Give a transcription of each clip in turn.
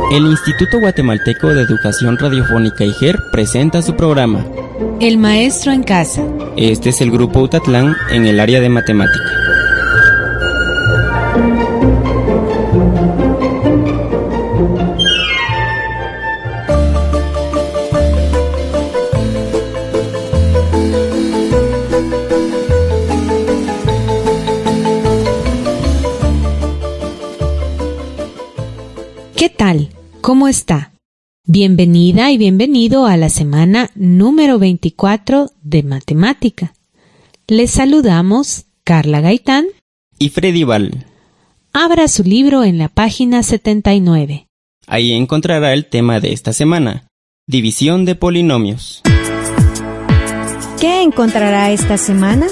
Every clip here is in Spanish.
El Instituto Guatemalteco de Educación Radiofónica IGER presenta su programa El Maestro en Casa. Este es el Grupo Utatlán en el área de matemática. ¿Qué tal? ¿Cómo está? Bienvenida y bienvenido a la semana número 24 de Matemática. Les saludamos Carla Gaitán y Freddy Val. Abra su libro en la página 79. Ahí encontrará el tema de esta semana, división de polinomios. ¿Qué encontrará esta semana?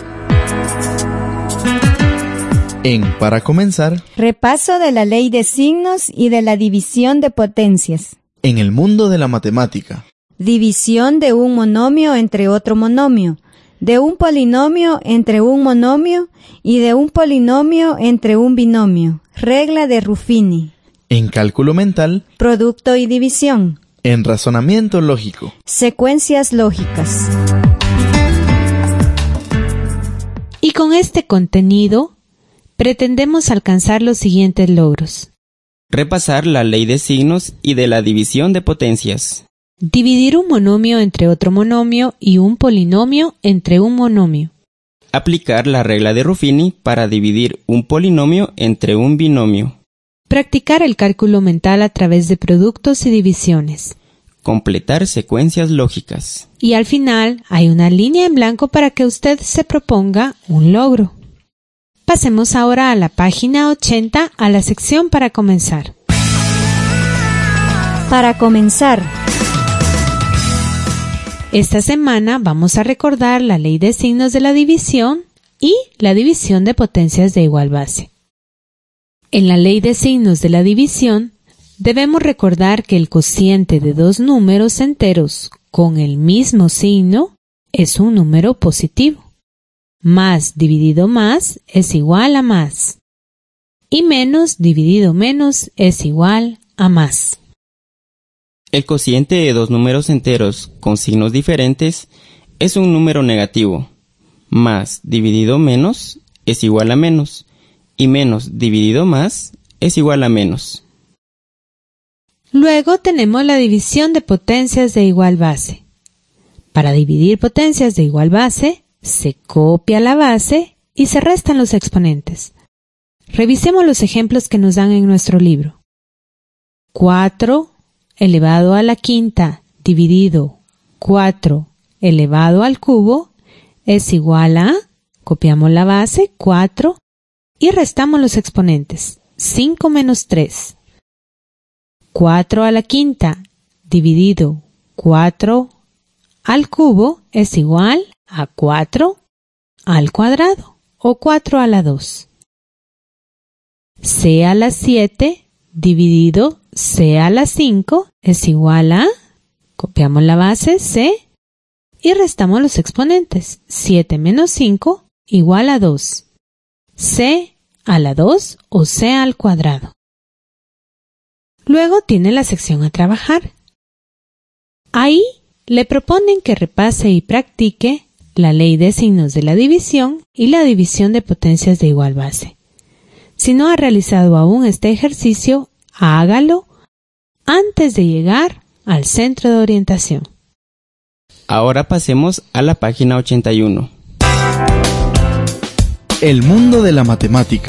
Para comenzar, repaso de la ley de signos y de la división de potencias. En el mundo de la matemática. División de un monomio entre otro monomio, de un polinomio entre un monomio y de un polinomio entre un binomio. Regla de Ruffini. En cálculo mental. Producto y división. En razonamiento lógico. Secuencias lógicas. Y con este contenido pretendemos alcanzar los siguientes logros. Repasar la ley de signos y de la división de potencias. Dividir un monomio entre otro monomio y un polinomio entre un monomio. Aplicar la regla de Ruffini para dividir un polinomio entre un binomio. Practicar el cálculo mental a través de productos y divisiones. Completar secuencias lógicas. Y al final hay una línea en blanco para que usted se proponga un logro. Pasemos ahora a la página 80, a la sección para comenzar. Para comenzar. Esta semana vamos a recordar la ley de signos de la división y la división de potencias de igual base. En la ley de signos de la división, debemos recordar que el cociente de dos números enteros con el mismo signo es un número positivo. Más dividido más es igual a más. Y menos dividido menos es igual a más. El cociente de dos números enteros con signos diferentes es un número negativo. Más dividido menos es igual a menos. Y menos dividido más es igual a menos. Luego tenemos la división de potencias de igual base. Para dividir potencias de igual base, se copia la base y se restan los exponentes. Revisemos los ejemplos que nos dan en nuestro libro. 4 elevado a la quinta dividido 4 elevado al cubo es igual a, copiamos la base, 4, y restamos los exponentes. 5 menos 3. 4 a la quinta dividido 4 al cubo es igual a 4 al cuadrado o 4 a la 2. C a la 7 dividido C a la 5 es igual a, copiamos la base C y restamos los exponentes. 7 menos 5 igual a 2. C a la 2 o C al cuadrado. Luego tiene la sección a trabajar. Ahí le proponen que repase y practique la ley de signos de la división y la división de potencias de igual base. Si no ha realizado aún este ejercicio, hágalo antes de llegar al centro de orientación. Ahora pasemos a la página 81. El mundo de la matemática.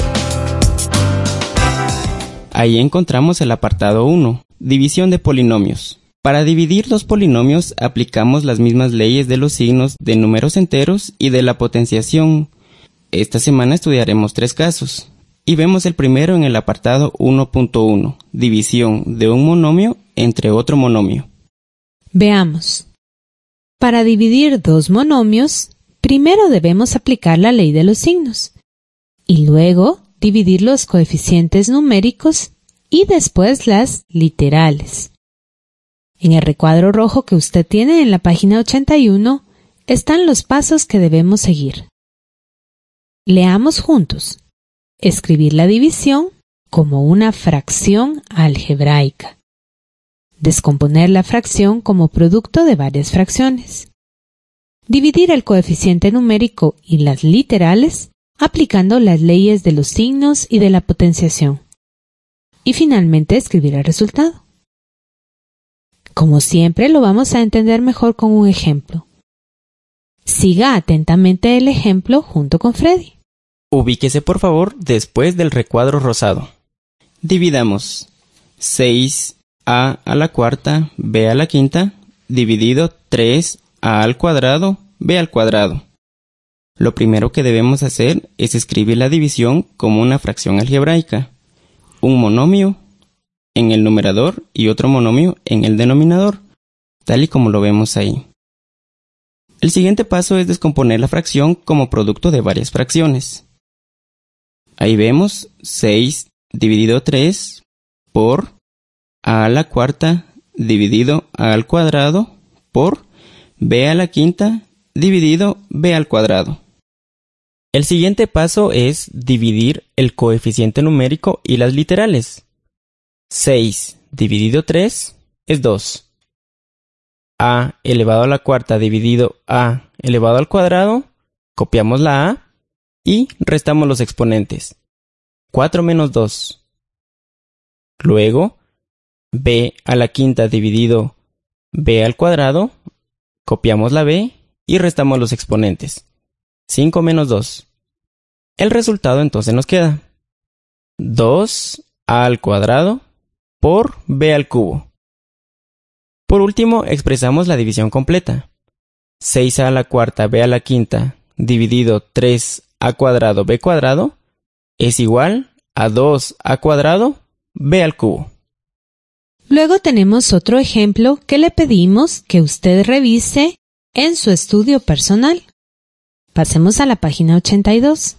Ahí encontramos el apartado 1, división de polinomios. Para dividir los polinomios aplicamos las mismas leyes de los signos de números enteros y de la potenciación. Esta semana estudiaremos 3 casos. Y vemos el primero en el apartado 1.1, división de un monomio entre otro monomio. Veamos. Para dividir dos monomios, primero debemos aplicar la ley de los signos. Y luego dividir los coeficientes numéricos y después las literales. En el recuadro rojo que usted tiene en la página 81 están los pasos que debemos seguir. Leamos juntos. Escribir la división como una fracción algebraica. Descomponer la fracción como producto de varias fracciones. Dividir el coeficiente numérico y las literales aplicando las leyes de los signos y de la potenciación. Y finalmente escribir el resultado. Como siempre, lo vamos a entender mejor con un ejemplo. Siga atentamente el ejemplo junto con Freddy. Ubíquese por favor después del recuadro rosado. Dividamos 6a a la cuarta b a la quinta dividido 3a al cuadrado b al cuadrado. Lo primero que debemos hacer es escribir la división como una fracción algebraica. Un monomio en el numerador y otro monomio en el denominador, tal y como lo vemos ahí. El siguiente paso es descomponer la fracción como producto de varias fracciones. Ahí vemos 6 dividido 3 por a la cuarta dividido a al cuadrado por b a la quinta dividido b al cuadrado. El siguiente paso es dividir el coeficiente numérico y las literales. 6 dividido 3 es 2. A elevado a la cuarta dividido a elevado al cuadrado, copiamos la a y restamos los exponentes. 4 menos 2. Luego, b a la quinta dividido b al cuadrado, copiamos la b y restamos los exponentes. 5 menos 2. El resultado entonces nos queda 2a al cuadrado por b al cubo. Por último, expresamos la división completa. 6a a la cuarta b a la quinta dividido 3a cuadrado b cuadrado es igual a 2a cuadrado b al cubo. Luego tenemos otro ejemplo que le pedimos que usted revise en su estudio personal. Pasemos a la página 82.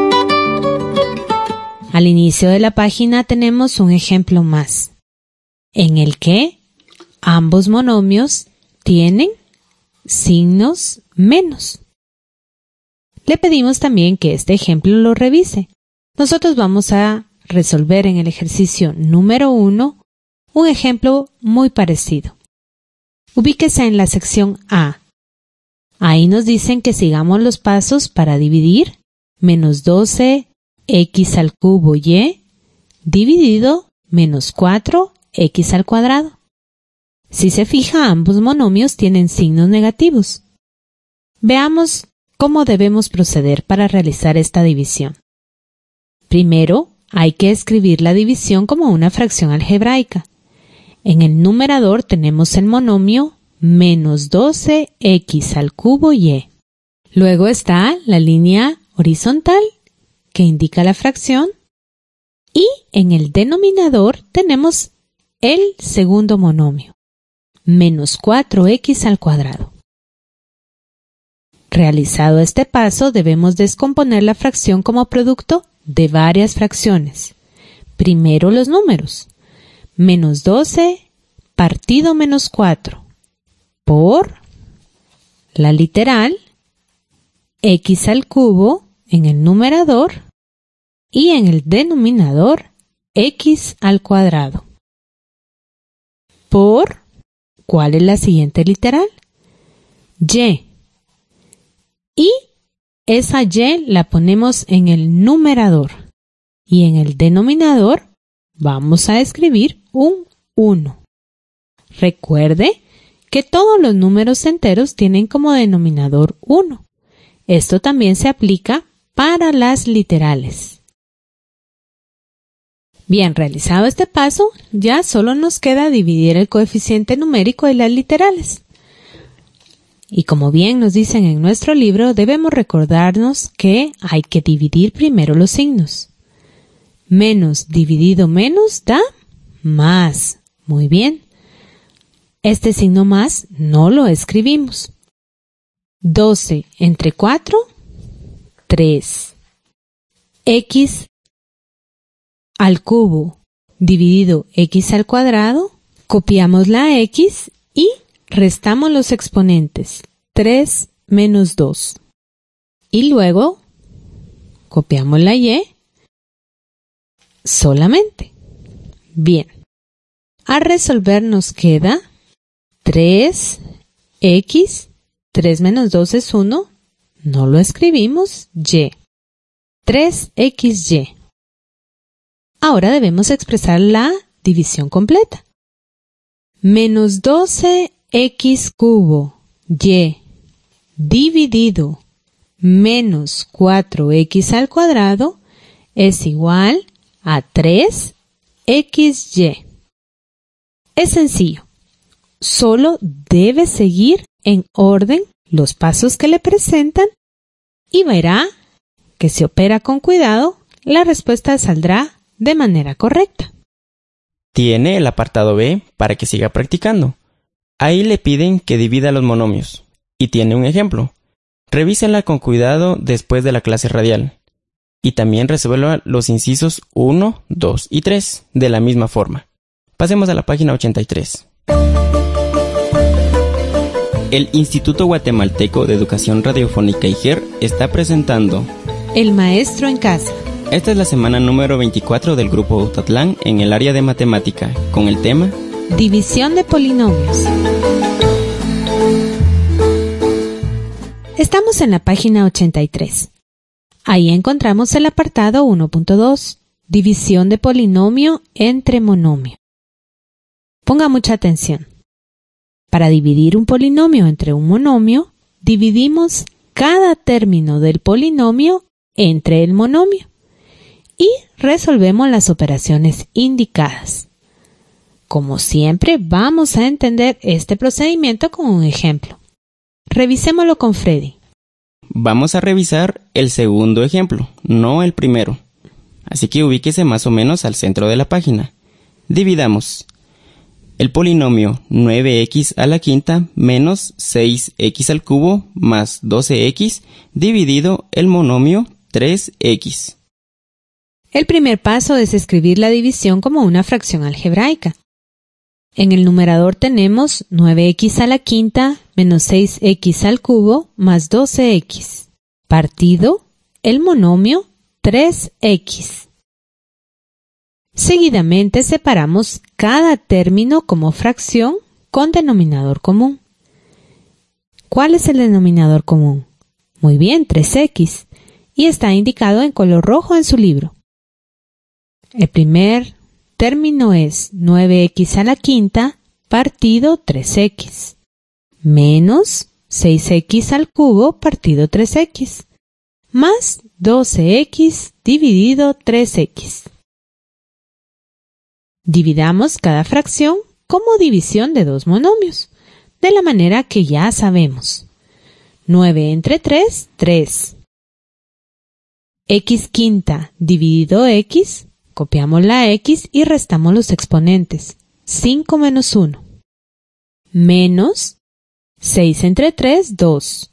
Al inicio de la página tenemos un ejemplo más, en el que ambos monomios tienen signos menos. Le pedimos también que este ejemplo lo revise. Nosotros vamos a resolver en el ejercicio número 1 un ejemplo muy parecido. Ubíquese en la sección A. Ahí nos dicen que sigamos los pasos para dividir menos 12x al cubo y dividido menos 4x al cuadrado. Si se fija, ambos monomios tienen signos negativos. Veamos cómo debemos proceder para realizar esta división. Primero, hay que escribir la división como una fracción algebraica. En el numerador tenemos el monomio menos 12x al cubo y. Luego está la línea horizontal que indica la fracción y en el denominador tenemos el segundo monomio, menos 4x al cuadrado. Realizado este paso, debemos descomponer la fracción como producto de varias fracciones. Primero los números. Menos 12 partido menos 4 por la literal x al cubo en el numerador y en el denominador x al cuadrado. Por, ¿cuál es la siguiente literal? Y. Y esa y la ponemos en el numerador y en el denominador vamos a escribir un 1. Recuerde que todos los números enteros tienen como denominador 1. Esto también se aplica para las literales. Bien, realizado este paso, ya solo nos queda dividir el coeficiente numérico y las literales. Y como bien nos dicen en nuestro libro, debemos recordarnos que hay que dividir primero los signos. Menos dividido menos da más. Muy bien. Este signo más no lo escribimos. 12 entre 4, 3. X al cubo dividido x al cuadrado, copiamos la x y restamos los exponentes. 3 menos 2. Y luego copiamos la y solamente. Bien. Al resolver nos queda 3x, 3 menos 2 es 1, no lo escribimos, y. 3xy. Ahora debemos expresar la división completa. Menos 12x cubo y dividido menos 4x al cuadrado es igual a 3xy. Es sencillo. Solo debe seguir en orden los pasos que le presentan y verá que si opera con cuidado, la respuesta saldrá de manera correcta. Tiene el apartado B para que siga practicando. Ahí le piden que divida los monomios. Y tiene un ejemplo. Revísenla con cuidado después de la clase radial. Y también resuelva los incisos 1, 2 y 3 de la misma forma. Pasemos a la página 83. El Instituto Guatemalteco de Educación Radiofónica IGER está presentando El maestro en casa. Esta es la semana número 24 del Grupo Utatlán en el área de matemática, con el tema División de polinomios. Estamos en la página 83. Ahí encontramos el apartado 1.2, división de polinomio entre monomio. Ponga mucha atención. Para dividir un polinomio entre un monomio, dividimos cada término del polinomio entre el monomio y resolvemos las operaciones indicadas. Como siempre, vamos a entender este procedimiento con un ejemplo. Revisémoslo con Freddy. Vamos a revisar el segundo ejemplo, no el primero. Así que ubíquese más o menos al centro de la página. Dividamos el polinomio 9x a la quinta menos 6x al cubo más 12x dividido el monomio 3x. El primer paso es escribir la división como una fracción algebraica. En el numerador tenemos 9x a la quinta menos 6x al cubo más 12x, partido el monomio 3x. Seguidamente separamos cada término como fracción con denominador común. ¿Cuál es el denominador común? Muy bien, 3x, y está indicado en color rojo en su libro. El primer término es 9x a la quinta partido 3x, menos 6x al cubo partido 3x, más 12x dividido 3x. Dividamos cada fracción como división de dos monomios, de la manera que ya sabemos. 9 entre 3, 3. X quinta dividido x, copiamos la x y restamos los exponentes. 5 menos 1. Menos 6 entre 3, 2.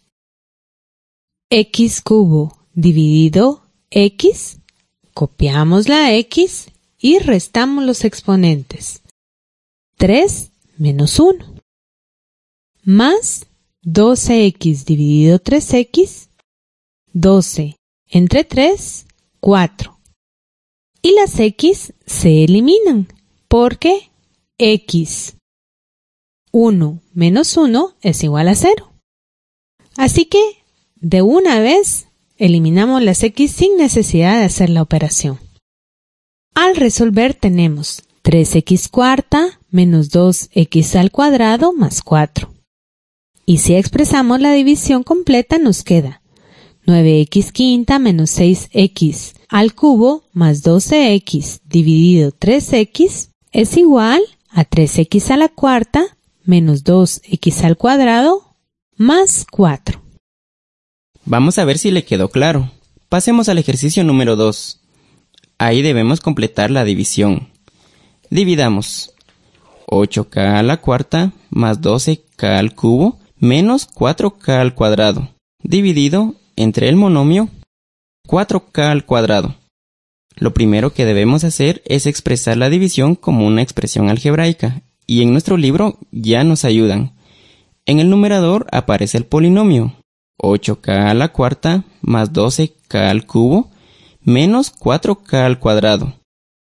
X cubo dividido x, copiamos la x y restamos los exponentes. 3 menos 1. Más 12x dividido 3x, 12 entre 3, 4. Y las x se eliminan porque x 1 menos 1 es igual a 0. Así que de una vez eliminamos las x sin necesidad de hacer la operación. Al resolver tenemos 3x cuarta menos 2x al cuadrado más 4. Y si expresamos la división completa nos queda 9x quinta menos 6x al cubo más 12x dividido 3x es igual a 3x a la cuarta menos 2x al cuadrado más 4. Vamos a ver si le quedó claro. Pasemos al ejercicio número 2. Ahí debemos completar la división. Dividamos 8k a la cuarta más 12k al cubo menos 4k al cuadrado, dividido entre el monomio 4k al cuadrado. Lo primero que debemos hacer es expresar la división como una expresión algebraica, y en nuestro libro ya nos ayudan. En el numerador aparece el polinomio 8k a la cuarta más 12k al cubo menos 4k al cuadrado.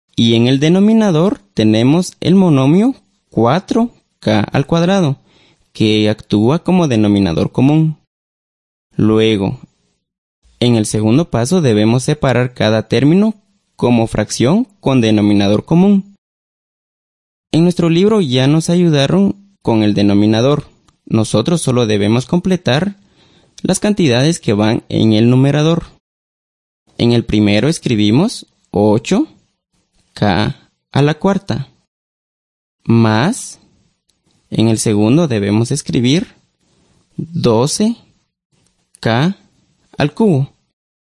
Y en el denominador tenemos el monomio 4k al cuadrado, que actúa como denominador común. Luego, en el segundo paso debemos separar cada término como fracción con denominador común. En nuestro libro ya nos ayudaron con el denominador. Nosotros solo debemos completar las cantidades que van en el numerador. En el primero escribimos 8k a la cuarta, más, en el segundo debemos escribir 12k al cubo,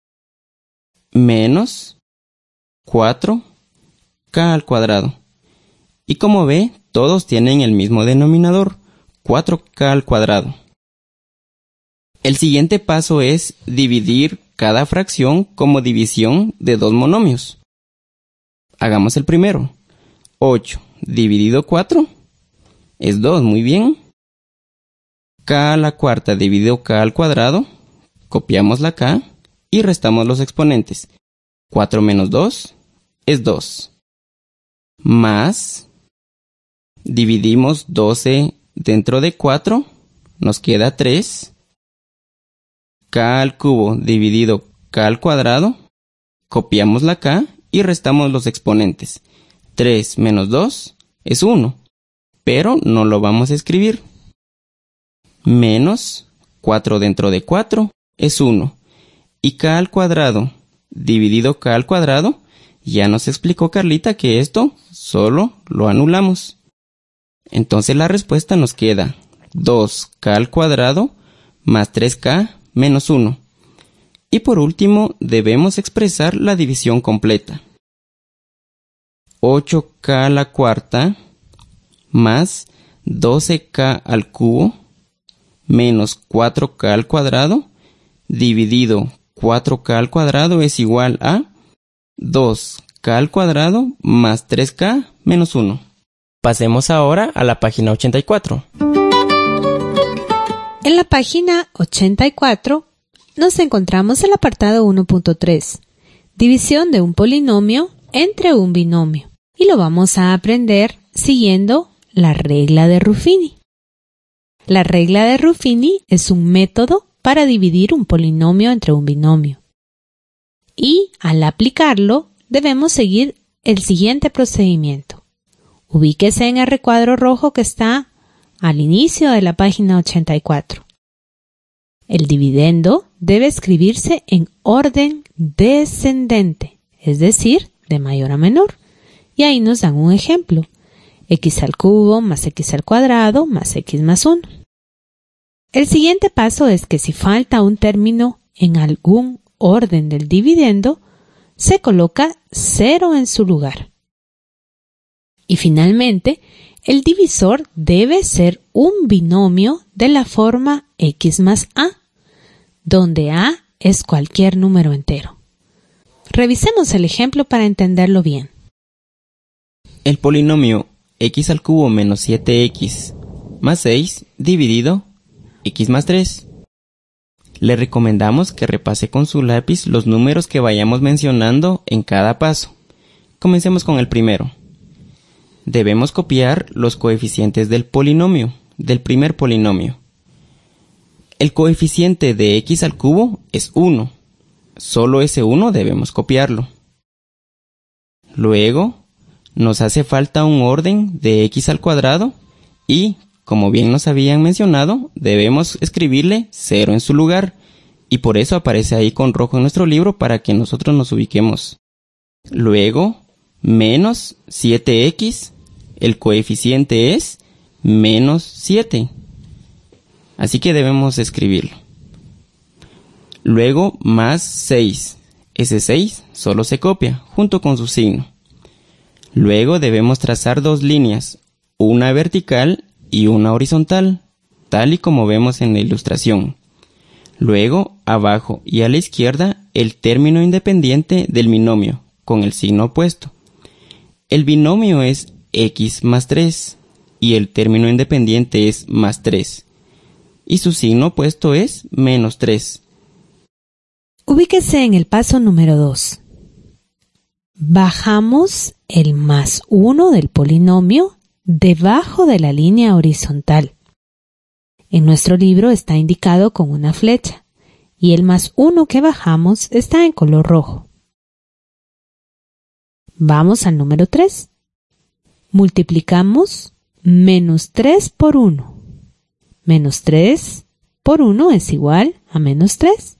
menos 4k al cuadrado. Y como ve, todos tienen el mismo denominador, 4k al cuadrado. El siguiente paso es dividir cada fracción como división de dos monomios. Hagamos el primero. 8 dividido 4 es 2, muy bien. K a la cuarta dividido k al cuadrado, copiamos la k y restamos los exponentes. 4 menos 2 es 2. Más, dividimos 12 dentro de 4, nos queda 3. K al cubo dividido k al cuadrado, copiamos la k y restamos los exponentes. 3 menos 2 es 1, pero no lo vamos a escribir. Menos 4 dentro de 4 es 1. Y k al cuadrado dividido k al cuadrado, ya nos explicó Carlita que esto solo lo anulamos. Entonces la respuesta nos queda 2k al cuadrado más 3k menos 1. Y por último, debemos expresar la división completa. 8k a la cuarta más 12k al cubo menos 4k al cuadrado dividido 4k al cuadrado es igual a 2k al cuadrado más 3k menos 1. Pasemos ahora a la página 84. En la página 84 nos encontramos el apartado 1.3, división de un polinomio entre un binomio, y lo vamos a aprender siguiendo la regla de Ruffini. La regla de Ruffini es un método para dividir un polinomio entre un binomio. Y al aplicarlo, debemos seguir el siguiente procedimiento. Ubíquese en el recuadro rojo que está al inicio de la página 84. El dividendo debe escribirse en orden descendente, es decir, de mayor a menor. Y ahí nos dan un ejemplo. X al cubo más x al cuadrado más x más 1. El siguiente paso es que si falta un término en algún orden del dividendo, se coloca 0 en su lugar. Y finalmente, el divisor debe ser un binomio de la forma x más a, donde a es cualquier número entero. Revisemos el ejemplo para entenderlo bien. El polinomio x al cubo menos 7x más 6 dividido x más 3. Le recomendamos que repase con su lápiz los números que vayamos mencionando en cada paso. Comencemos con el primero. Debemos copiar los coeficientes del polinomio, del primer polinomio. El coeficiente de x al cubo es 1. Solo ese 1 debemos copiarlo. Luego, nos hace falta un orden de x al cuadrado y, como bien nos habían mencionado, debemos escribirle 0 en su lugar. Y por eso aparece ahí con rojo en nuestro libro para que nosotros nos ubiquemos. Luego, menos 7x, el coeficiente es menos 7. Así que debemos escribirlo. Luego, más 6. Ese 6 solo se copia, junto con su signo. Luego debemos trazar dos líneas, una vertical y una horizontal, tal y como vemos en la ilustración. Luego, abajo y a la izquierda, el término independiente del binomio, con el signo opuesto. El binomio es x más 3 y el término independiente es más 3. Y su signo opuesto es menos 3. Ubíquese en el paso número 2. Bajamos el más 1 del polinomio debajo de la línea horizontal. En nuestro libro está indicado con una flecha y el más 1 que bajamos está en color rojo. Vamos al número 3. Multiplicamos menos 3 por 1. Menos 3 por 1 es igual a menos 3.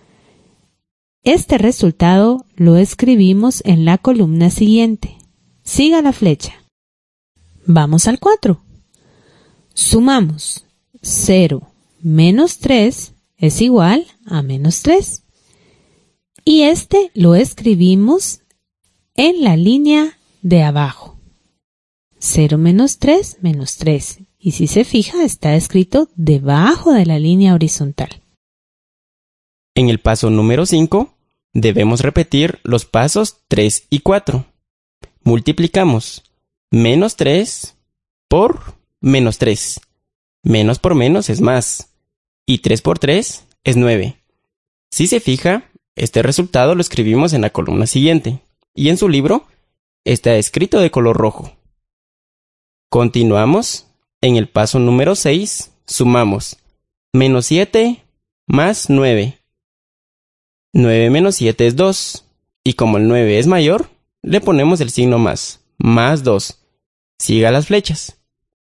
Este resultado lo escribimos en la columna siguiente. Siga la flecha. Vamos al 4. Sumamos 0 menos 3 es igual a menos 3. Y este lo escribimos en la línea de abajo. 0 menos 3 menos 3. Y si se fija, está escrito debajo de la línea horizontal. En el paso número 5, debemos repetir los pasos 3 y 4. Multiplicamos menos 3 por menos 3. Menos por menos es más. Y 3 por 3 es 9. Si se fija, este resultado lo escribimos en la columna siguiente. Y en su libro está escrito de color rojo. Continuamos. En el paso número 6, sumamos menos 7 más 9. 9 menos 7 es 2. Y como el 9 es mayor, le ponemos el signo más 2. Siga las flechas.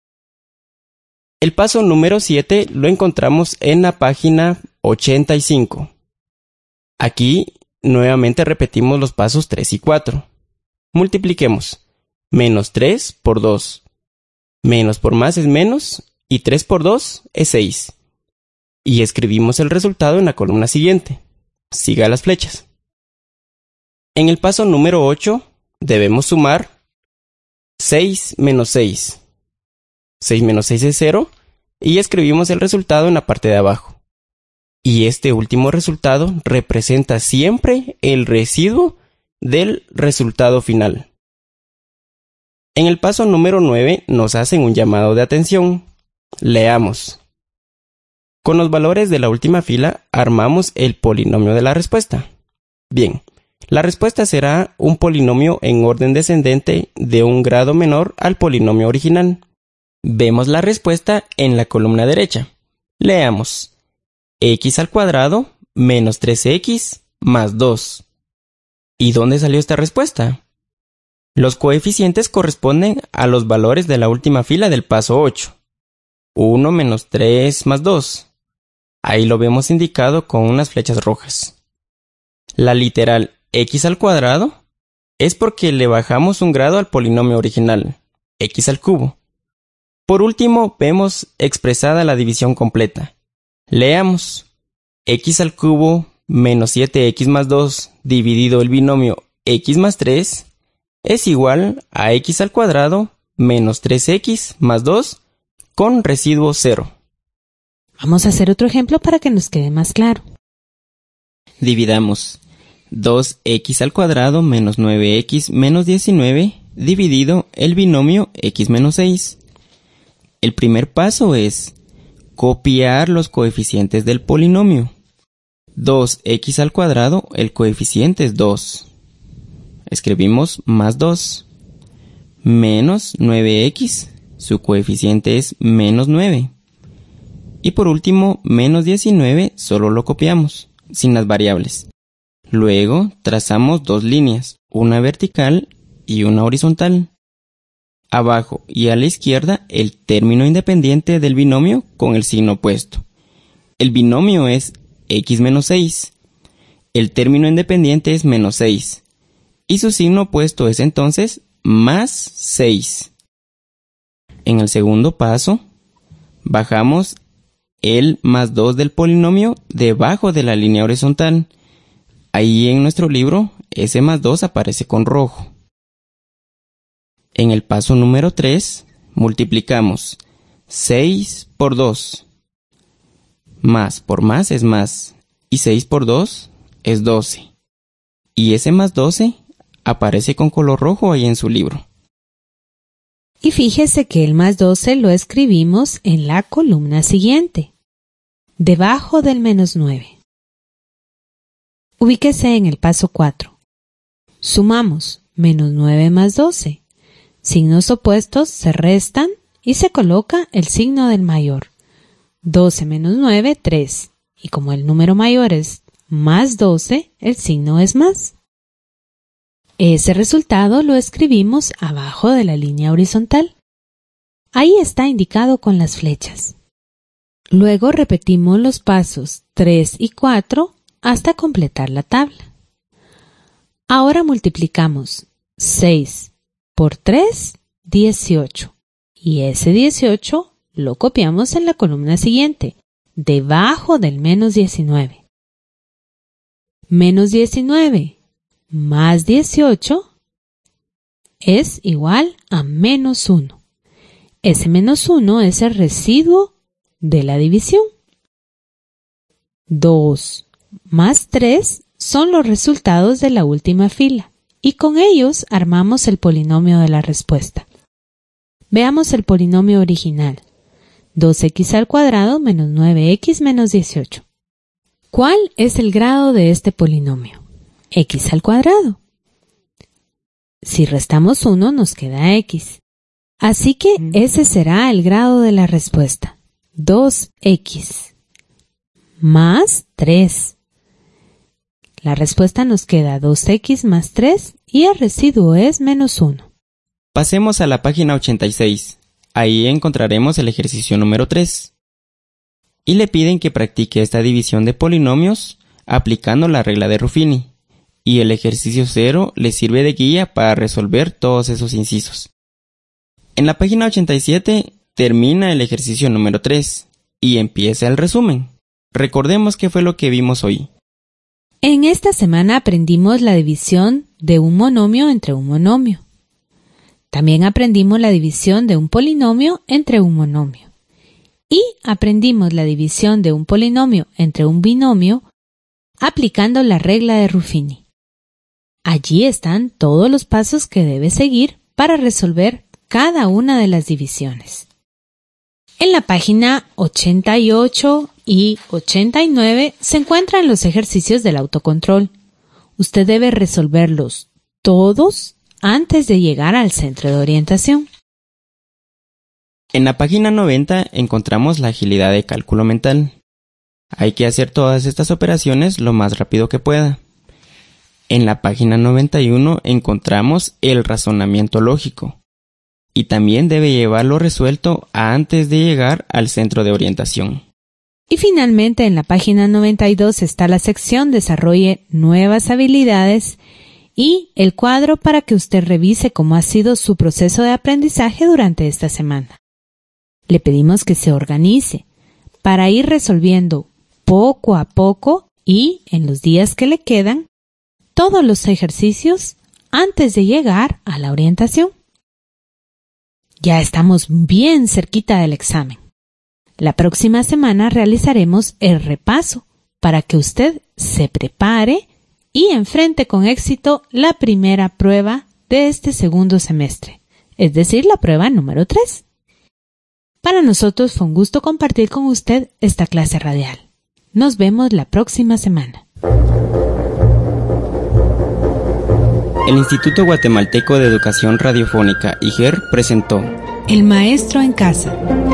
El paso número 7 lo encontramos en la página 85. Aquí nuevamente repetimos los pasos 3 y 4. Multipliquemos menos 3 por 2. Menos por más es menos y 3 por 2 es 6. Y escribimos el resultado en la columna siguiente. Siga las flechas. En el paso número 8 debemos sumar 6 menos 6. 6 menos 6 es 0 y escribimos el resultado en la parte de abajo. Y este último resultado representa siempre el residuo del resultado final. En el paso número 9 nos hacen un llamado de atención. Leamos. Con los valores de la última fila armamos el polinomio de la respuesta. Bien, la respuesta será un polinomio en orden descendente de un grado menor al polinomio original. Vemos la respuesta en la columna derecha. Leamos. X al cuadrado menos 3x más 2. ¿Y dónde salió esta respuesta? Los coeficientes corresponden a los valores de la última fila del paso 8. 1 menos 3 más 2. Ahí lo vemos indicado con unas flechas rojas. La literal x al cuadrado es porque le bajamos un grado al polinomio original, x al cubo. Por último, vemos expresada la división completa. Leamos. X al cubo menos 7x más 2 dividido el binomio x más 3 es igual a x al cuadrado menos 3x más 2 con residuo 0. Vamos a hacer otro ejemplo para que nos quede más claro. Dividamos 2x al cuadrado menos 9x menos 19 dividido el binomio x menos 6. El primer paso es copiar los coeficientes del polinomio. 2x al cuadrado, el coeficiente es 2. Escribimos más 2. Menos 9x, su coeficiente es menos 9. Y por último, menos 19, solo lo copiamos, sin las variables. Luego, trazamos dos líneas, una vertical y una horizontal. Abajo y a la izquierda, el término independiente del binomio con el signo opuesto. El binomio es x menos 6. El término independiente es menos 6. Y su signo opuesto es entonces más 6. En el segundo paso, bajamos el más 2 del polinomio debajo de la línea horizontal. Ahí en nuestro libro, ese más 2 aparece con rojo. En el paso número 3, multiplicamos 6 por 2. Más por más es más. Y 6 por 2 es 12. Y ese más 12 aparece con color rojo ahí en su libro. Y fíjese que el más 12 lo escribimos en la columna siguiente, debajo del menos 9. Ubíquese en el paso 4. Sumamos menos 9 más 12. Signos opuestos se restan y se coloca el signo del mayor. 12 menos 9, 3. Y como el número mayor es más 12, el signo es más. Ese resultado lo escribimos abajo de la línea horizontal. Ahí está indicado con las flechas. Luego repetimos los pasos 3 y 4 hasta completar la tabla. Ahora multiplicamos 6 por 3, 18. Y ese 18 lo copiamos en la columna siguiente, debajo del menos 19. Menos 19 más 18 es igual a menos 1. Ese menos 1 es el residuo de la división. 2 más 3 son los resultados de la última fila y con ellos armamos el polinomio de la respuesta. Veamos el polinomio original. 2x al cuadrado menos 9x menos 18. ¿Cuál es el grado de este polinomio? X al cuadrado. Si restamos 1 nos queda x. Así que ese será el grado de la respuesta. 2x más 3. La respuesta nos queda 2x más 3 y el residuo es menos 1. Pasemos a la página 86. Ahí encontraremos el ejercicio número 3. Y le piden que practique esta división de polinomios aplicando la regla de Ruffini. Y el ejercicio 0 le sirve de guía para resolver todos esos incisos. En la página 87 termina el ejercicio número 3 y empieza el resumen. Recordemos qué fue lo que vimos hoy. En esta semana aprendimos la división de un monomio entre un monomio. También aprendimos la división de un polinomio entre un monomio. Y aprendimos la división de un polinomio entre un binomio aplicando la regla de Ruffini. Allí están todos los pasos que debe seguir para resolver cada una de las divisiones. En la página 88 y 89 se encuentran los ejercicios del autocontrol. Usted debe resolverlos todos antes de llegar al centro de orientación. En la página 90 encontramos la agilidad de cálculo mental. Hay que hacer todas estas operaciones lo más rápido que pueda. En la página 91 encontramos el razonamiento lógico. Y también debe llevarlo resuelto antes de llegar al centro de orientación. Y finalmente en la página 92 está la sección Desarrolle nuevas habilidades y el cuadro para que usted revise cómo ha sido su proceso de aprendizaje durante esta semana. Le pedimos que se organice para ir resolviendo poco a poco y en los días que le quedan todos los ejercicios antes de llegar a la orientación. Ya estamos bien cerquita del examen. La próxima semana realizaremos el repaso para que usted se prepare y enfrente con éxito la primera prueba de este segundo semestre, es decir, la prueba número 3. Para nosotros fue un gusto compartir con usted esta clase radial. Nos vemos la próxima semana. El Instituto Guatemalteco de Educación Radiofónica, IGER, presentó El maestro en casa.